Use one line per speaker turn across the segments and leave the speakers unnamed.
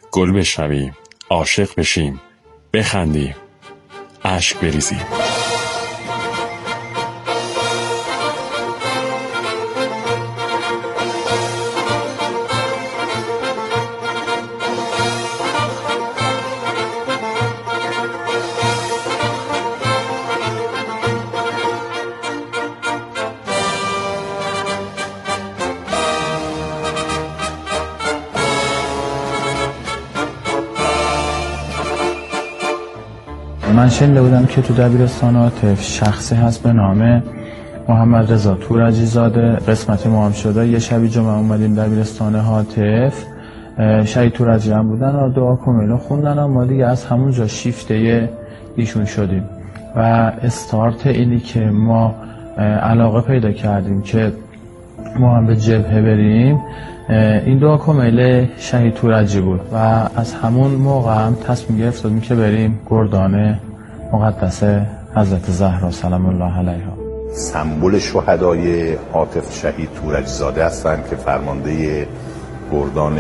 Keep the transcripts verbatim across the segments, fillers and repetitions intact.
گل بشنویم، عاشق بشیم، بخندیم، اشک بریزیم.
من شنیده بودم که تو دبیرستان عاطف شخصی هست به نام محمد رضا تورجی زاده. قسمت ما هم شده یه شبی جمعه اومدیم دبیرستان عاطف، شهید تورجی هم بودن و دعا کمیلو خوندن و ما دیگه از همونجا شیفته ایشون شدیم و استارت اینی که ما علاقه پیدا کردیم که ما هم به جبهه بریم این دعا کمیل شهید تورجی بود و از همون موقع هم تصمیم گرفتیم که بریم گردان مقدس حضرت زهرا سلام الله علیها.
سمبل شهدای عاطف شهید تورجی زاده هستند که فرمانده گردان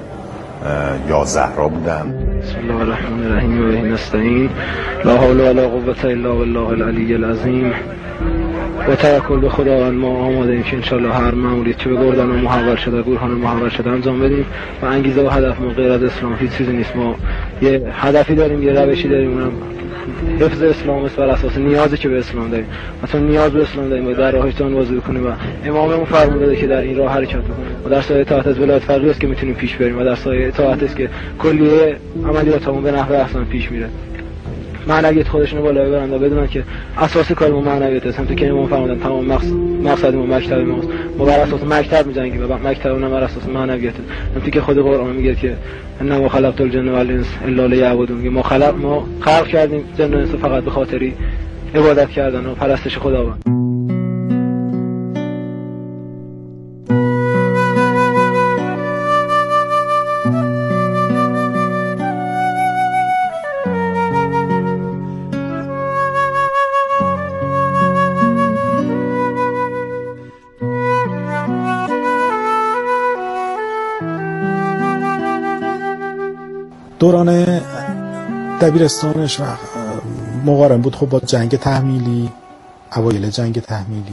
یا زهرا بودن.
بسم الله الرحمن الرحیم و به نستعین لا حول ولا قوة الا بالله العلی العظیم. با توکل به خداوند ما آماده ایم که انشالله هر مأموریت که به گردان محول شده، گورخان محول شده انجام بدیم و انگیزه و هدف ما غیر از اسلام هیچ چیزی نیست. ما یه هدفی داریم، یه روشی داریم، اونم حفظ اسلام است بر اساس نیازی که به اسلام داریم. مثلا نیاز به اسلام داریم و در راهش جان بازی کنیم و اماممون فرمود داده که در این راه حرکت بکنیم و در سایه اطاعت از ولایت فقیه است که میتونیم پیش بریم و در سایه اطاعت است که کلیه عملیاتمون به نحو احسن پیش میره. معنویت خودشونو بالا ببرن و بدونن که اساس کارمون معنویت است. همونطور که امام فرمودن تمام مقصد مقصدمون مکتب ماست. ما بر اساس مکتب می‌جنگیم و مکتبمون بر اساس معنویت. همونطور که خود قرآن میگه که انما خلقت الجن والانس الا لیعبدون. ما خلق ما خلق کردیم جن و انس فقط به خاطری عبادت کردن و پرستش خداوند.
دوران دبیرستانش مقارن بود خب با جنگ تحمیلی، اوایل جنگ تحمیلی.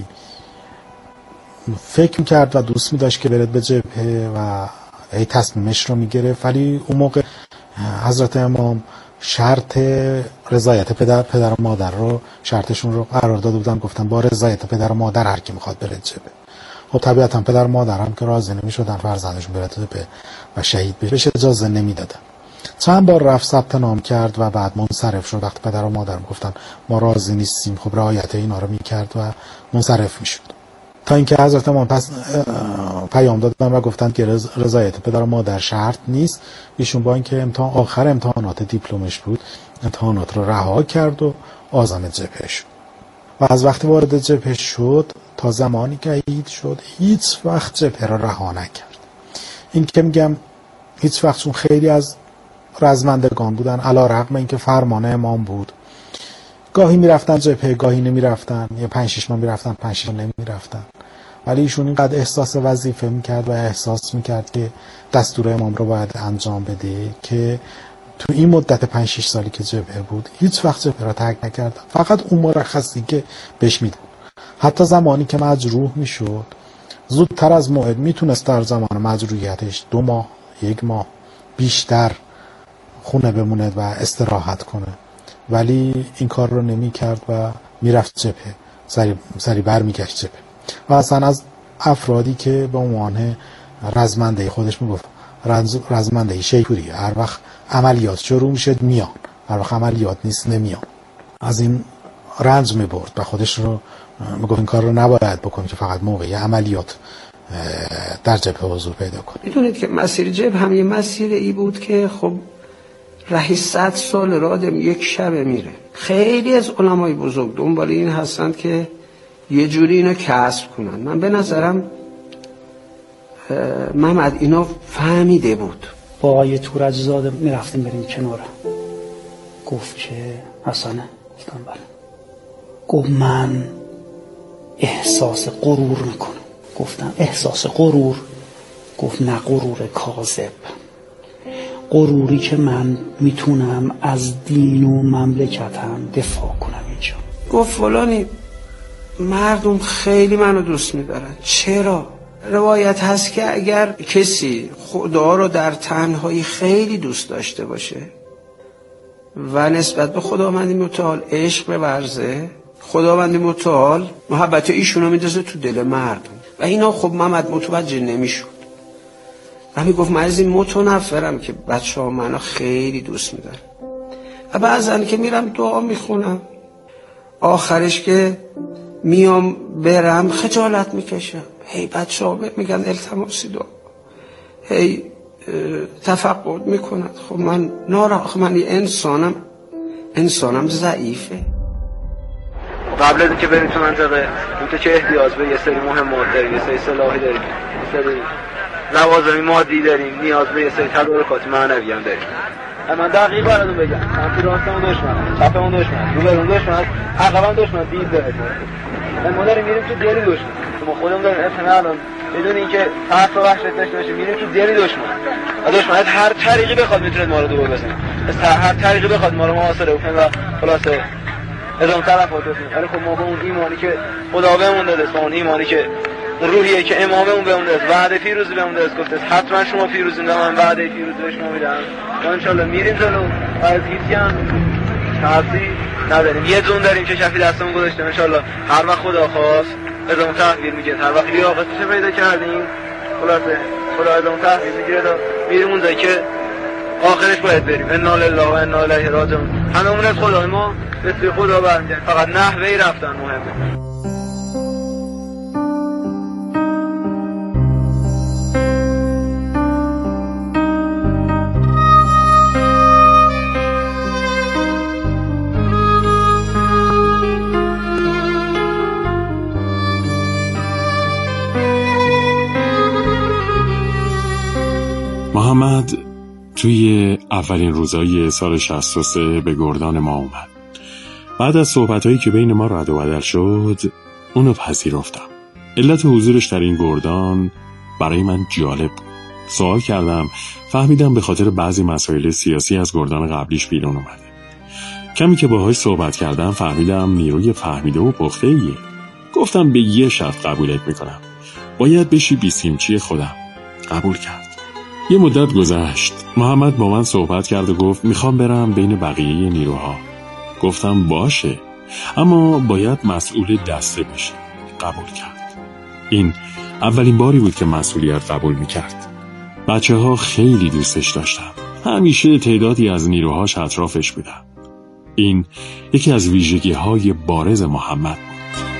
فکر میکرد و دوست میداشت که برد به جبهه و ای تصمیمش رو میگرفت، ولی اون موقع حضرت امام شرط رضایت پدر پدر و مادر رو شرطشون رو قرار داده بودن، گفتن با رضایت پدر و مادر هر کی میخواد بره جبهه. خب طبیعتا پدر و مادر هم که راضی نمیشدن فرزندشون بره جبهه و شهید بشه اجازه نمیدادن. چند بار رفت ثبت نام کرد و بعد منصرف شد. وقتی پدر و مادر گفتن ما راضی نیستیم، خب رعایت اینا رو میکرد و منصرف میشد، تا اینکه حضرت امام پس پیام دادن و گفتن که رضایت پدر و مادر شرط نیست. ایشون با اینکه امتحان آخر امتحانات دیپلمش بود امتحانات رو رها کرد و عازم جبهه شد و از وقتی وارد جبهه شد تا زمانی که عید شد هیچ وقت جبهه رو رها نکرد. این که میگم هیچ وقت، چون خیلی از رزمندگان بودن علی رغم اینکه فرمان امام بود گاهی میرفتن جبهه گاهی نمیرفتن، یا پنج شش ماه میرفتن پنج شش ماه نمیرفتن، ولی ایشون اینقدر احساس وظیفه میکرد و احساس میکرد که دستور امام رو باید انجام بده که تو این مدت پنج شش سالی که جبهه بود هیچ وقت جبهه را ترک نکرد، فقط اون مرخصی که بهش میدن. حتی زمانی که مجروح میشد زودتر از موعد میتونست در زمان مجروحیتش دو ماه یک ماه بیشتر خونه بمونه و استراحت کنه، ولی این کار رو نمی کرد و میرفت جبهه، سری, سری بر میگشت جبهه. و اصلا از افرادی که به عنوان رزمنده خودش میگفت رزمنده شیپوری، هر وقت عملیات شروع میشه میان، هر وقت عملیات نیست نمیان. از این رنج میبرد و خودش رو میگفت این کار رو نباید بکنی که فقط موقعی عملیات در جبهه حضور پیدا کنی.
میدونید که مسیر جبهه هم یه مسیر ای بود که خب رهی صد سال رادم یک شب میره. خیلی از علمای بزرگ دنبال این هستند که یه جوری اینو کسب کنن. من به نظرم محمد اینو فهمیده بود.
با آقای تورجی زاده میرفتیم بریم کنار، گفت که حسنه، گفتم بله. گفت من احساس غرور میکنم. گفتم احساس غرور؟ گفت نه، غرور کاذب. غروری که من میتونم از دین و مملکتم دفاع کنم اینجا.
گفت فلانی مردم خیلی منو دوست میدارن. چرا؟ روایت هست که اگر کسی خدا رو در تنهایی خیلی دوست داشته باشه و نسبت به خداوند متعال عشق بورزه، خداوند متعال محبت ایشونو میندازه تو دل مردم و اینا خب محمد متوجه نمیشد و میگفت من از این متنفرم که بچه ها منو خیلی دوست میدارن و بعضن که میرم دعا میخونم آخرش که میام برم خجالت میکشم. هی بچه ها میگن التماسی دعا، هی تفقد میکنن. خب من ناراحت، خب من انسانم انسانم ضعیفه.
قبل از اینکه بریم تو منطقه تو چه احتیاج به یه سری مهمات داریم، یه سری سلاحی داریم، یه سری لوازم مادی داریم، نیاز به یه سری تدارکات معنوی هم داریم. من دقیق براتون بگم، من تو راستمون دشمن، چپمون دشمن، رو برون دشمن، عقبم دشمن، دید داره. ما داریم میریم تو دلی دشمن. ما خودمون داریم اصلا الان بدون اینکه حرف و وحشت داشته باشیم میریم تو دلی دشمن. و دشمن هر طریقی بخواد میتونه ما رو دور بزنه. هر طریقی بخواد ما رو محاصره کنه و خلاصه ازم طرفات بزنه. ولی خب ما با اون ایمانی که خدا بهمون داده، با اون ایمانی که روحیه که اماممون بهمون داده، وعده پیروزی بهمون داده، گفته حتما شما پیروزی میدم، من وعده پیروزی به شما میدم. ما ان شاءالله میریم جلو و از هیچ هم ترسی نداریم. یه دون داریم که کفی دستمون گذاشتیم ان شاءالله هر وقت خدا خواست ازمون تحویل میگه. هر وقت لیاقتش پیدا کردیم خلاصه خدا ازمون تحویل میگیره تا میریم اونجایی که آخرش باید بریم. انا لله و انا الیه راجعون. هممون از خدا، ما به سوی خدا برمیگردیم، فقط نحوهی رفتن مهمه.
محمد توی اولین روزای سال شصت و سه به گردان ما اومد. بعد از صحبتایی که بین ما رد و بدل شد اونو پذیرفتم. علت حضورش در این گردان برای من جالب بود. سوال کردم، فهمیدم به خاطر بعضی مسائل سیاسی از گردان قبلیش بیرون اومده. کمی که باهاش صحبت کردم فهمیدم نیروی فهمیده و پخته ایه. گفتم به یه شرط قبولت میکنم، باید بشی بیسیمچی خودم. قبول کرد. یه مدت گذشت. محمد با من صحبت کرد و گفت میخوام برم بین بقیه نیروها. گفتم باشه، اما باید مسئول دسته بشی. قبول کرد. این اولین باری بود که مسئولیت قبول میکرد. بچه ها خیلی دوستش داشتن. همیشه تعدادی از نیروهاش اطرافش بودن. این یکی از ویژگی های بارز محمد بود.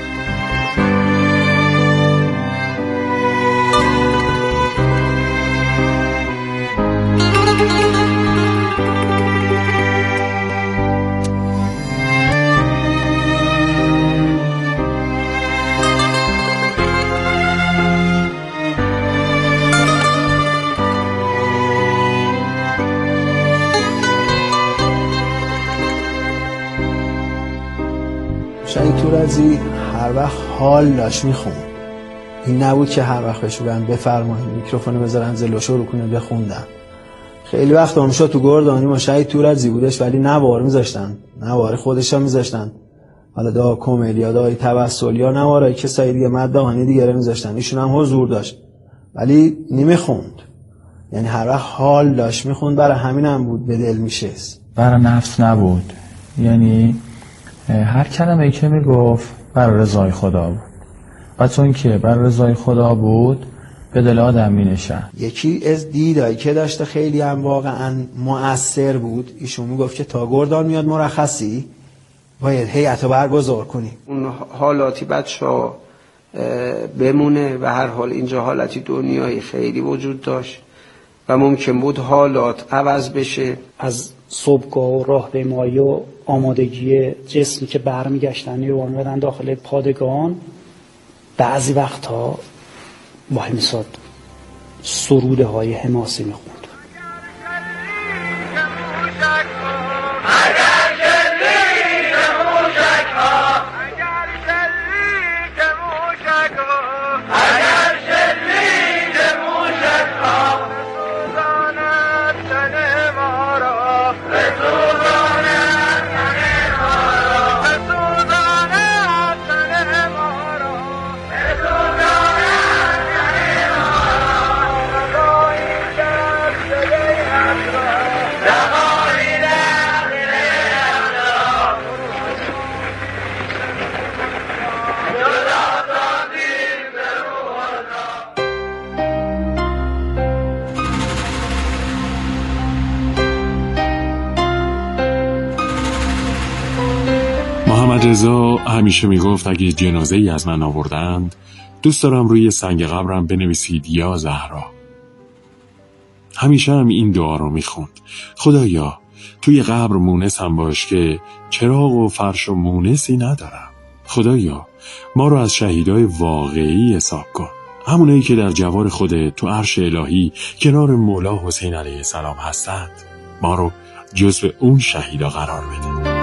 شهید تورجی هر وقت حال داشت میخون. این نبود که هر وقت بشورن بفرمایید میکروفونو بذارن جلو شروع کنه بخوندن. خیلی وقت هم شد تو گردانی ما شهید تورجی بودش ولی نوار میذاشتن، نوار خودشا میذاشتن، حالا دا کمدیا دای توسل یا نوارای کسای دیگه مدهانی دیگه رو میذاشتن. ایشون هم حضور داشت ولی نمیخوند، یعنی هر وقت حال داشت میخوند. برای همین هم بود به دل میشست،
برای نفس نبود. یعنی هر کلمه‌ای که میگفت برای رضای خدا بود و چون که برای رضای خدا بود به دل آدم مینشست.
یکی از دیدایی که داشته خیلی هم واقعا مؤثر بود، ایشون میگفت که تا گردان میاد مرخصی باید هیئتو برگزار کنی.
اون حالاتی بچه‌ها بمونه و هر حال اینجا حالتی دنیایی خیلی وجود داشت و ممکن بود حالات عوض بشه.
از صبحگاه و راهپیمایی و آمادگی جسمی که برمیگشتن نیروان بدن داخل پادگان، بعضی وقتها وای میساد سروده های حماسی میخوند.
Agar
محمد رضا همیشه میگفت اگه جنازه ای از من آوردند دوست دارم روی سنگ قبرم بنویسید یا زهرا. همیشه هم این دعا رو میخوند: خدایا توی قبر مونس هم باش که چراغ و فرش و مونسی ندارم. خدایا ما رو از شهیدای واقعی حساب کن، همونایی که در جوار خودت تو عرش الهی کنار مولا حسین علیه السلام هستند. ما رو جزو اون شهیدا قرار بده.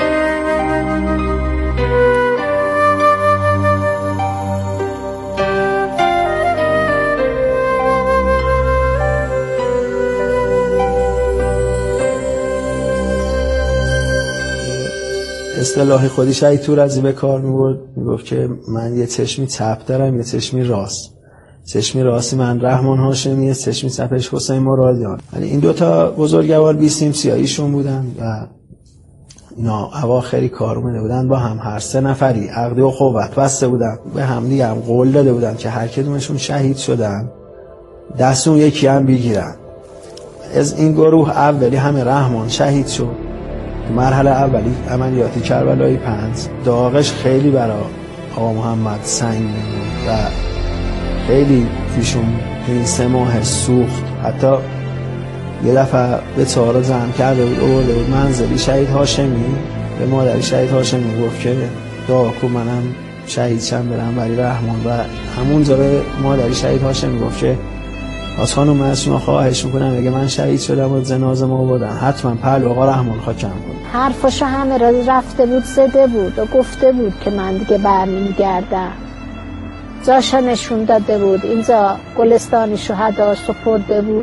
اصطلاح خودی شهید تورزی به کار می‌برد، میگفت که من یه چشمی چپ دارم یه چشمی راست. چشمی راستی من رحمان هاشمیه، چشمی چپش حسین مرادیان. یعنی این دوتا بزرگوار بیسیم سیاهیشون بودن و اینا اواخری کار اومده بودن با هم، هر سه نفری عقد و قوت بسته بودن به هم دیگه، هم قول داده بودن که هر کدومشون شهید شدن دستون یکی هم بگیرن. از این گروه اولی همه رحمان شهید شد. مرحله اولی عملیاتی کربلای پنج داغش خیلی برای آقا محمد سنگین بود و خیلی ایشون این سه ماه سوخت. حتی یه دفعه به چهارا زم کرده بود آورده بود منزلی شهید هاشمی، به مادری شهید هاشمی گفت که دعا کن منم شهید شم برم برای رحمان. و همونجا به مادری شهید هاشمی گفت که از خانم من از شما خواهش میکنم اگه من شهید شدم و جنازه ما بودن حتما پهلو آقا رحمان خاکم کن.
حرفاشو همه را رفته بود زده بود و گفته بود که من دیگه برمیگردم. جاشا نشون داده بود، اینجا گلستان شهدا سپرده بود،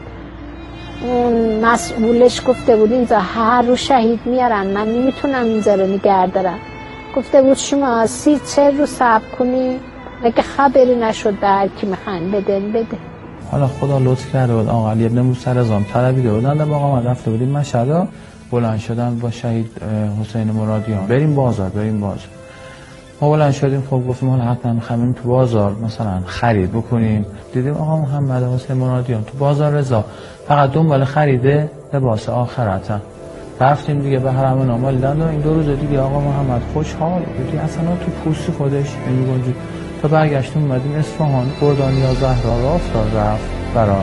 اون مسئولش گفته بود اینجا هر رو شهید میارن، من نمیتونم اینجا رو نگه دارم. گفته بود شما سی چه رو صبر کنی، اگه خبری نشد به هر کی میخواین بدن بده.
حالا خدا لطف کرده بود آقا علی ابن موسی رضا طلبیده بودن، با آقا من رفته بودیم مشهد، بلند شدن با شهید حسین مرادیان بریم بازار بریم بازار. ما بلند شدیم، خب گفتیم حالا حتما می‌خوایم تو بازار مثلا خرید بکنیم. دیدیم آقا محمد حسین مرادیان تو بازار رضا فقط دنبال خریده لباس آخرتن. رفتیم دیگه به حرم نامالیدن و این دو روز دیگه آقا محمد خوشحال بودی اصلا تو پوستی خودش نمی‌گنجید. تا برگشتیم اومدیم اصفهان، گردان یا زهرا را افتاد رفت برای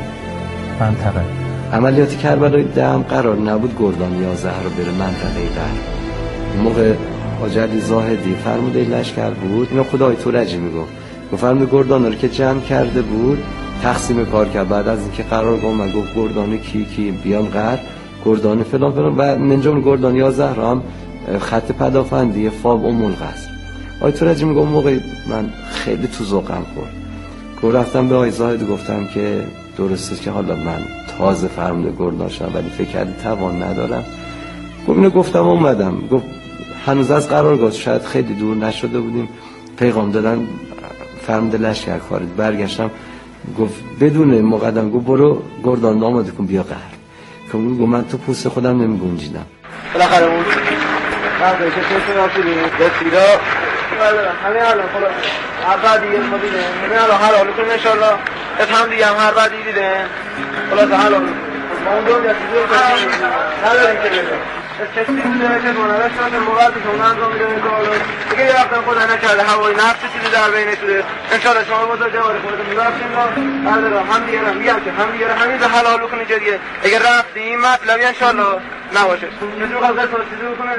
منطقه.
عملیات کربلای دم قرار نبود گردان یا زهرا بره منطقه غرب. اون موقع حاج علی زاهدی فرمانده لشکر بود، اینو خدای تورجی میگفت، فرمانده گردان رو که جمع کرده بود تقسیم کار کرد. بعد از اینکه قرار گفت من گفت گردان کی کی بیان غرب، گردان فلان فلان و منجم گردان یا زهرا هم خط پدافندی فاب ام القصر. آقای تورجی میگه اون موقع من خیلی تو ذوقم خورد. گفت رفتم به آقای زاهدی گفتم که درسته که حالا من تازه فرمانده گردان شدم ولی فکر کردی توان ندارم. گفت اینو گفتم اومدم. گفت هنوز از قرارگاه شاید خیلی دور نشده بودیم، پیغام دادن فرمانده لشکر خارج. برگشتم گفت بدون مقدم گفت برو گردان آماده کن بیا غرب. که گفت من تو پوست خودم نمیگنجیدم.
بالاخره اون بعدش چه رفتیم به سیرا همین الان خلاص هر بعدی یه ما دیدیم همین الان حلال کنیم ان شاء الله. از هم دیگه هم هر بعدی دیدیم خلاص حلال ما اون دنیا چیزی رو بچیم نداریم که بگم از کسی دیده که منالش نده موردی که اون انجام میده دولت دیگه یه وقتا خدا نکرده هوای نفس چیزی در بین شده ان شاء الله شما بزرگ جواری خودتون میبخشیم ما بردارم هم دیگه هم میگم که هم دیگه همین به حلال بکنید جدیه اگر رفتیم مطلبی ان شاء الله نباشه چیزی رو قضا چیزی بکنه.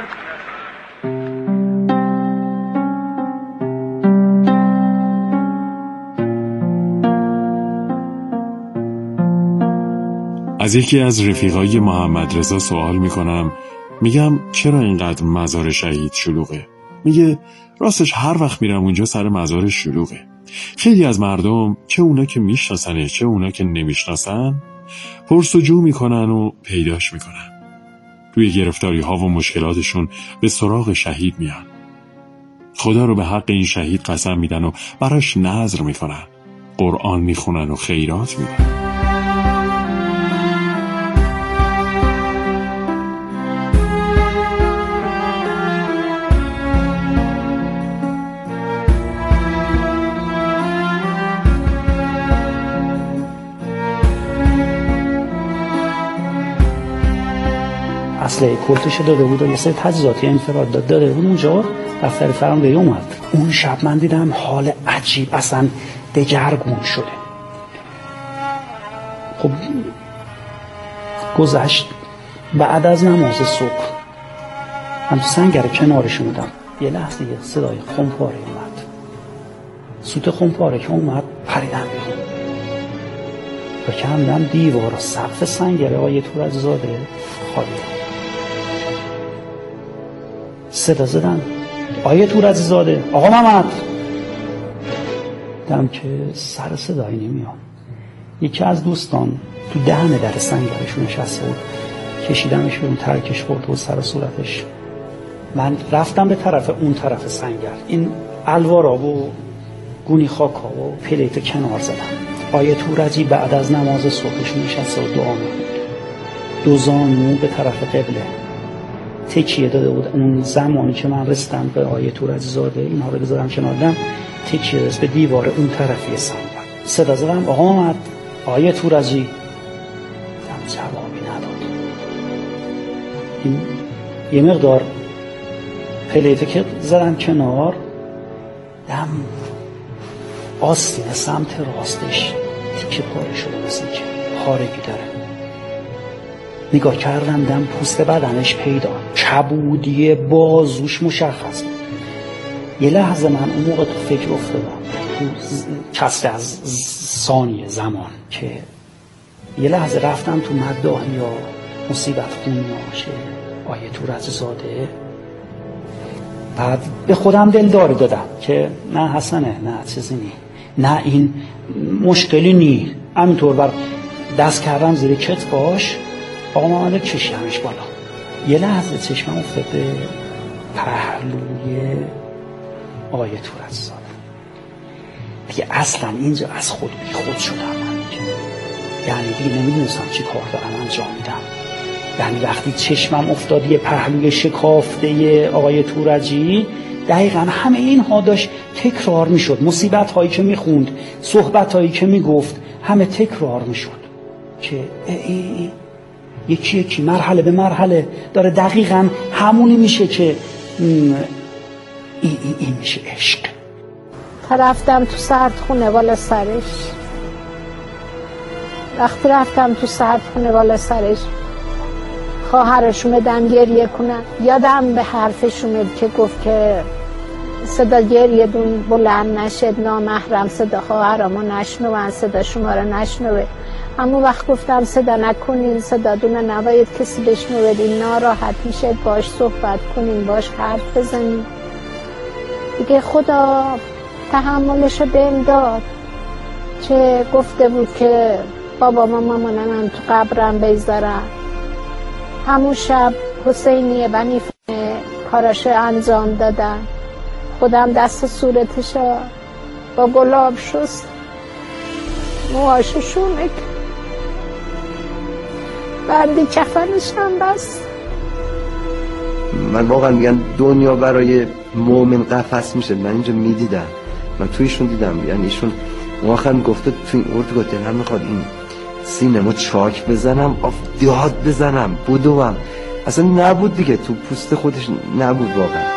از یکی از رفیقای محمد رضا سوال میکنم، میگم چرا اینقدر مزار شهید شلوغه؟ میگه راستش هر وقت میرم اونجا سر مزار شلوغه. خیلی از مردم چه اونا که میشناسنه چه اونا که نمیشناسن پرسجو میکنن و پیداش میکنن. توی گرفتاری ها و مشکلاتشون به سراغ شهید میان. خدا رو به حق این شهید قسم میدن و براش نذر میکنن. قرآن میخونن و خیرات میدن.
اسلحه کلتش داده بود و یه سری تجهیزاتی انفراد داده بود. اونجا دفتر فرماندهی اومد. اون شب من دیدم حال عجیب، اصلا دگرگون شده. خب گذشت. بعد از نماز صبح من تو سنگر کنارش بودم، یه لحظه یه صدای خمپاره اومد. سوت خمپاره که اومد پریدم بیرون و که همدم دیوار و سقف سنگره آیه تورجی‌زاده خالی. صدا زدن آیه تورجی‌زاده، آقا محمد. دیدم که سر صدایی نمیاد. یکی از دوستان تو دهنه در سنگرشون نشسته بود، کشیدمش بیرون، ترکش برد و سر صورتش. من رفتم به طرف اون طرف سنگر، این الوارا و گونی خاکا و پلیت کنار زدم. آیه تورجی بعد از نماز صبحش نشسته و دعا می‌کرد. دو زانو به طرف قبله تکیه داده بود. اون زمانی که من رسیدم به آیه تورجی‌زاده، اینها رو بذارم کنار، دادم تکیه داشت به دیوار اون طرفی سنگر. صدا زدم آقا محمد، آیه تورجی. دم جوابی نداد. این یه مقدار پلیت که زدم کنار، دم آستین سمت راستش تیکه پاره شده، مثل که خارگی داره. نگاه کردم، دم پوست بدنش پیدا، کبودی بازوش مشخص بود. یه لحظه من اون موقع تو فکر افتادم، تو کسر از ثانیه زمان، که یه لحظه رفتم تو مداحی یا مصیبت خونیاشه آیه تورجی‌زاده. بعد به خودم دلداری دادم که نه حسنه، نه چیزی نی، نه این مشکلی نی. همینطور بر دست کردم زیر کتفاش، آقا محمد کشیدمش بالا. یه لحظه چشمم افتاد به پهلوی آیه تورجی‌زاده. دیگه اصلا اینجا از خود بی خود شدم من، یعنی دیگه نمیدونستم چی کار دارم انجام میدم. یعنی وقتی چشمم افتاد یه پهلوی شکافته آقای تورجی، دقیقا همه اینها داشت تکرار میشد. مصیبت هایی که میخوند، صحبت هایی که میگفت، همه تکرار میشد که ای ای ای یکی یکی مرحله به مرحله داره دقیقا همونی میشه که این ای ای میشه عشق.
رفتم تو سردخونه بالا سرش. وقتی رفتم تو سردخونه بالا سرش، خواهرش اومدن گریه کنن. یادم به حرفش اومد که گفت که صدا گریه دون بلند نشد، نامحرم صدا خواهرامو نشنون، صدا شما رو نشنوه. اما وقت گفتم صدا نکنین، صدا دونه نباید کسی بشنوه، این ناراحت میشه، باش صحبت کنین، باش حرف بزنین. دیگه خدا تحملشو بهم داد که گفته بود که بابا ماما مامانم تو قبرم بیزارم. همون شب حسینی بنی کاراشو انجام دادن. خودم دست صورتشو با گلاب شست، موهاشو شونک، بندی کفنش هم بست.
من واقعا میگن دنیا برای مؤمن قفس میشه. من اینجا میدیدم، من تویشون دیدم. یعنی ایشون واقعا گفته تو این ارد گفته هم میخواد این سینمو چاک بزنم، آف داد بزنم، بدوم. اصلا نبود دیگه، تو پوست خودش نبود واقعا.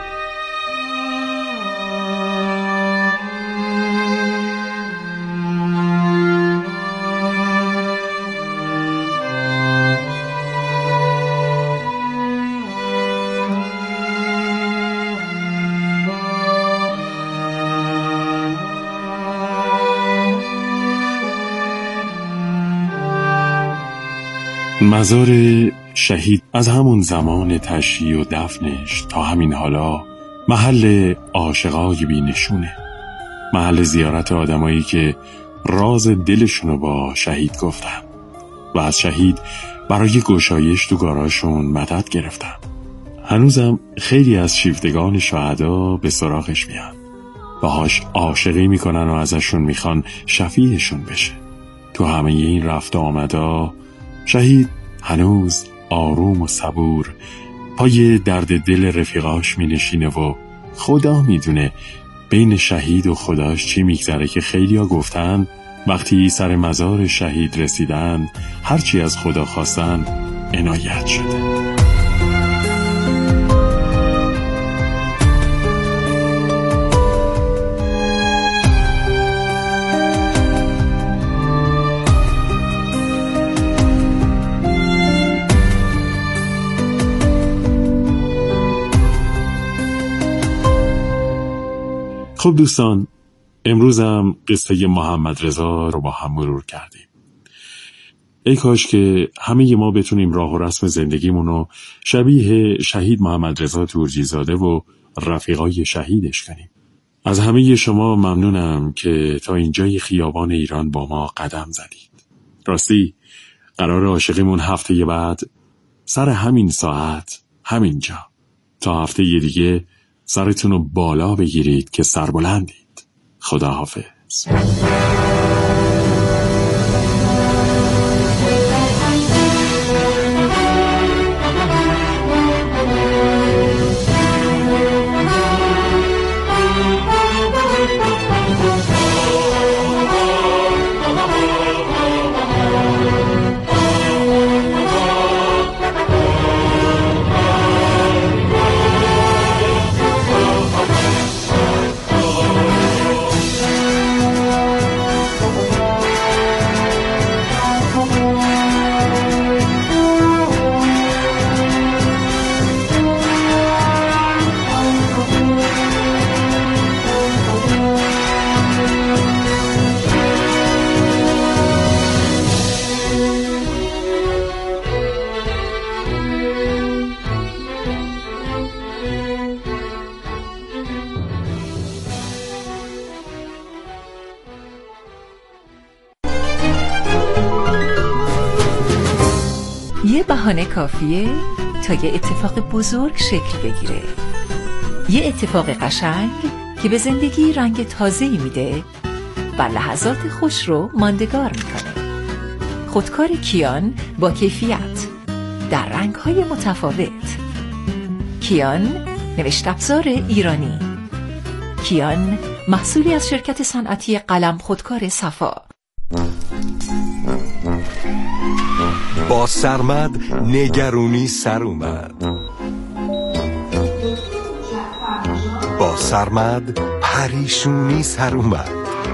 مزار شهید از همون زمان تشییع و دفنش تا همین حالا محل عاشقای بینشونه، محل زیارت آدمایی که راز دلشونو با شهید گفتن و از شهید برای گشایش تو گاراشون مدد گرفتن. هنوزم خیلی از شیفتگان شهدا به سراغش میان، باهاش عاشقی میکنن و ازشون میخوان شفیعشون بشه. تو همه این رفت آمدا شهید هنوز آروم و صبور پای درد دل رفیقاش می نشینه و خدا می دونه بین شهید و خداش چی می گذره که خیلی ها گفتن وقتی سر مزار شهید رسیدن هرچی از خدا خواستن عنایت شده. خب دوستان، امروز هم قصه محمد رضا رو با هم مرور کردیم. ای کاش که همه ما بتونیم راه و رسم زندگیمون رو شبیه شهید محمد رضا تورجیزاده و رفیقای شهیدش کنیم. از همه شما ممنونم که تا اینجای خیابان ایران با ما قدم زدید. راستی قرار عاشقیمون هفته بعد سر همین ساعت همینجا. تا هفته دیگه سرتون رو بالا بگیرید که سربلندید. خداحافظ.
یه بهانه کافیه تا یه اتفاق بزرگ شکل بگیره. یه اتفاق قشنگ که به زندگی رنگ تازه‌ای میده و لحظات خوش رو ماندگار میکنه. خودکار کیان با کیفیت در رنگ‌های متفاوت. کیان نوشت افزار ایرانی. کیان محصولی از شرکت صنعتی قلم خودکار صفا.
با سرمد نگرونی سر اومد. با سرمد پریشونی سر اومد.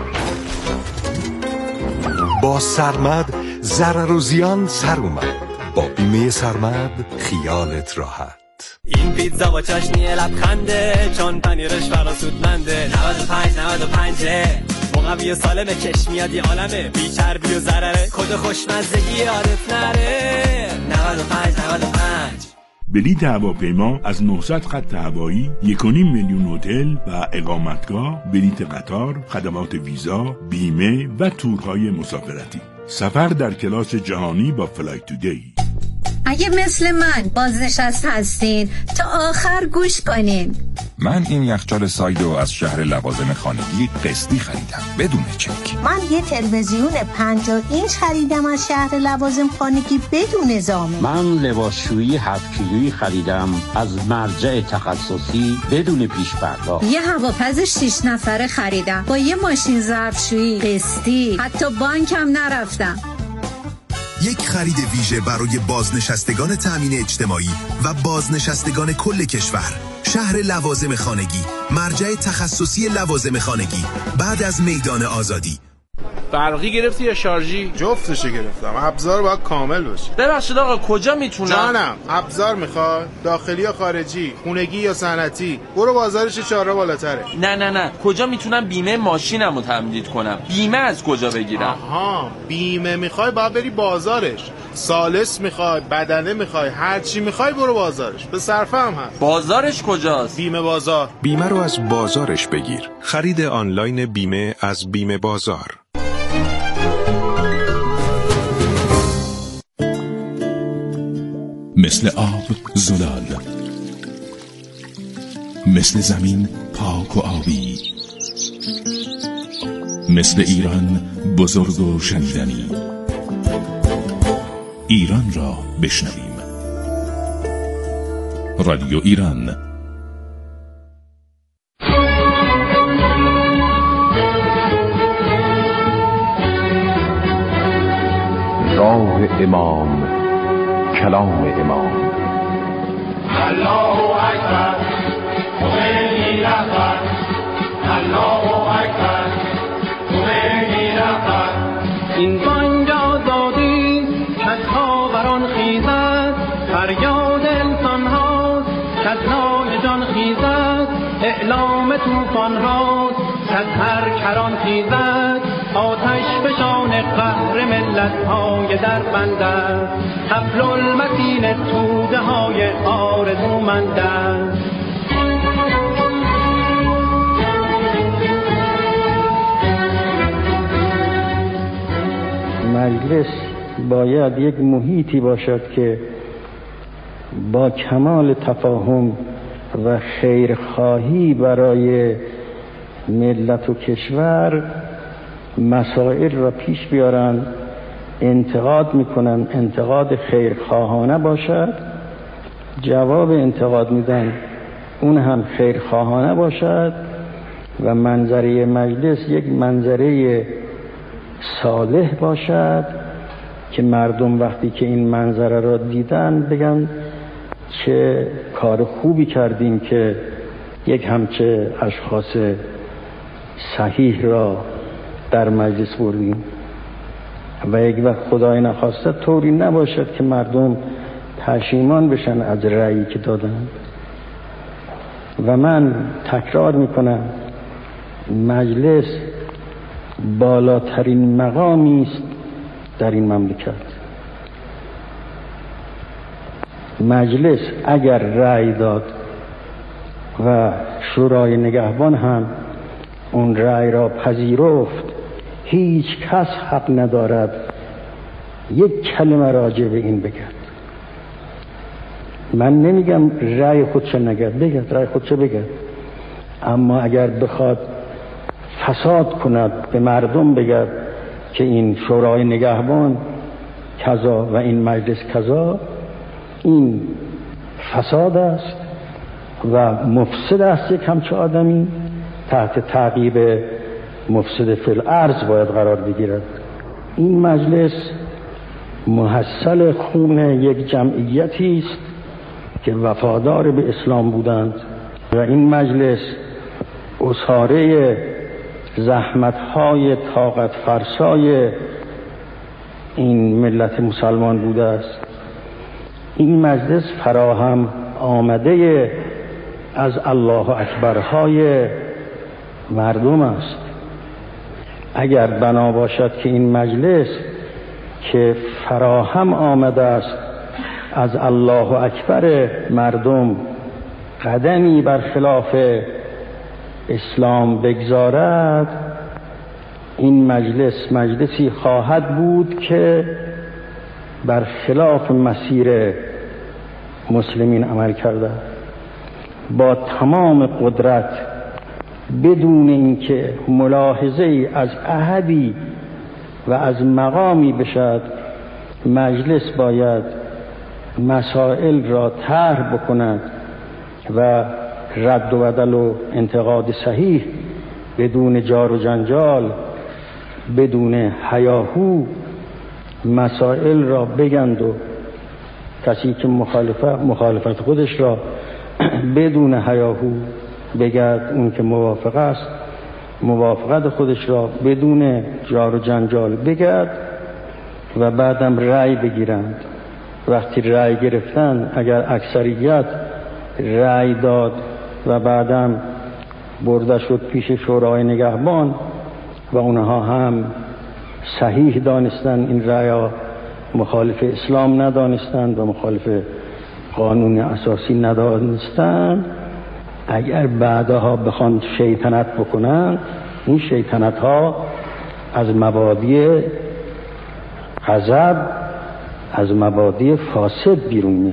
با سرمد ضرر و زیان سر اومد. با بیمه سرمد خیالت راحت.
این پیتزا با چاشنی لبخنده، چون پنیرش فراسودمنده. نود و پنج نود و پنج مقوی و سالمه، چشم میاد یه عالمه، بی چربی و ضرره، کد خوشمزگی یادت نره. نود و پنج نود و پنج
بلیط هواپیما از نهصد خط هوایی، یک و نیم میلیون هتل و اقامتگاه، بلیط قطار، خدمات ویزا، بیمه و تورهای مسافرتی. سفر در کلاس جهانی با فلایت تودی.
اگه مثل من بازنشسته هستین تا آخر گوش کنین.
من این یخچال سایدو از شهر لوازم خانگی قسطی خریدم بدون چک.
من یه تلویزیون پنجاه اینچ خریدم از شهر لوازم خانگی بدون زامن.
من لباسشویی هفت کیلویی خریدم از مرجع تخصصی بدون پیش پرداخت.
یه هواپز شش نفره خریدم با یه ماشین ظرفشویی قسطی، حتی بانکم نرفتم.
یک خرید ویژه برای بازنشستگان تامین اجتماعی و بازنشستگان کل کشور. شهر لوازم خانگی، مرجع تخصصی لوازم خانگی، بعد از میدان آزادی.
برقی گرفتی یا شارژی؟
جفتشو گرفتم. ابزار باید کامل باشه.
ببخشید آقا کجا میتونم؟
جانم، ابزار میخواد؟ داخلی یا خارجی؟ خونگی یا صنعتی؟ برو بازارش چهار بالاتره.
نه نه نه، کجا میتونم بیمه ماشینمو تمدید کنم؟ بیمه از کجا بگیرم؟
آها، بیمه میخوای باید بری بازارش. سالس میخوای، بدنه میخوای، هر چی میخوای برو بازارش. به صرفه هم هست.
بازارش کجاست؟
بیمه بازار.
بیمه رو از بازارش بگیر. خرید آنلاین بیمه از بیمه بازار.
مثل آب زلال، مثل زمین پاک و آبی، مثل ایران بزرگ و شنیدنی. ایران را بشنویم. رادیو ایران.
راه امام
کلام امام.
الله اکبر خمینی رهبر، الله اکبر خمینی رهبر.
این بانگ آزادی کز خاوران خیزد، فریاد انسان هاست کز نای جان خیزد، اعلام طوفان هاست کز هر کران خیزد، آتش فشان قهر ملت های در بند است، حبل المتین توده های آرزومند است.
مجلس باید یک محیطی باشد که با کمال تفاهم و خیرخواهی برای ملت و کشور مسائل را پیش بیارن، انتقاد میکنن، انتقاد خیرخواهانه باشد، جواب انتقاد میدن اون هم خیرخواهانه باشد و منظره مجلس یک منظره صالح باشد که مردم وقتی که این منظره را دیدن بگن چه کار خوبی کردیم که یک همچه اشخاص صحیح را در مجلس بردیم. و یک وقت خدای نخواسته طوری نباشد که مردم پشیمان بشن از رأیی که دادن. و من تکرار میکنم مجلس بالاترین مقامی است در این مملکت. مجلس اگر رأی داد و شورای نگهبان هم اون رأی را پذیرفت، هیچ کس حق ندارد یک کلمه راجع به این بگد. من نمیگم رأی خودشو نگد، بگد رأی خودشو بگد، اما اگر بخواد فساد کند به مردم بگد که این شورای نگهبان کذا و این مجلس کذا، این فساد است و مفسد است. یک همچه آدمی تحت تعقیب مفسد فی الارض باید قرار بگیرد. این مجلس محصل خون یک جمعیتی است که وفادار به اسلام بودند و این مجلس اساره زحمت‌های طاقت فرسای این ملت مسلمان بوده است. این مجلس فراهم آمده از الله اکبرهای مردم است. اگر بنا باشد که این مجلس که فراهم آمده است از الله اکبر مردم قدمی بر خلاف اسلام بگذارد، این مجلس مجلسی خواهد بود که بر خلاف مسیر مسلمین عمل کرده، با تمام قدرت، بدون اینکه ملاحظه ای از احدی و از مقامی بشد. مجلس باید مسائل را طرح بکند و رد و بدل و انتقاد صحیح بدون جار و جنجال، بدون هیاهو مسائل را بگند و کسی که مخالفت مخالفت خودش را بدون هیاهو بگد، اون که موافق است موافقت خودش را بدون جار و جنجال بگد و بعدم رأی بگیرند. وقتی رأی گرفتن، اگر اکثریت رأی داد و بعدم برده شد پیش شورای نگهبان و اونها هم صحیح دانستن این رأی، مخالف اسلام ندانستند و مخالف قانون اساسی ندانستند، اگر بعدها بخوان شیطنت بکنن، این شیطنت ها از مبادی غضب، از مبادی فاسد بیرون میاد.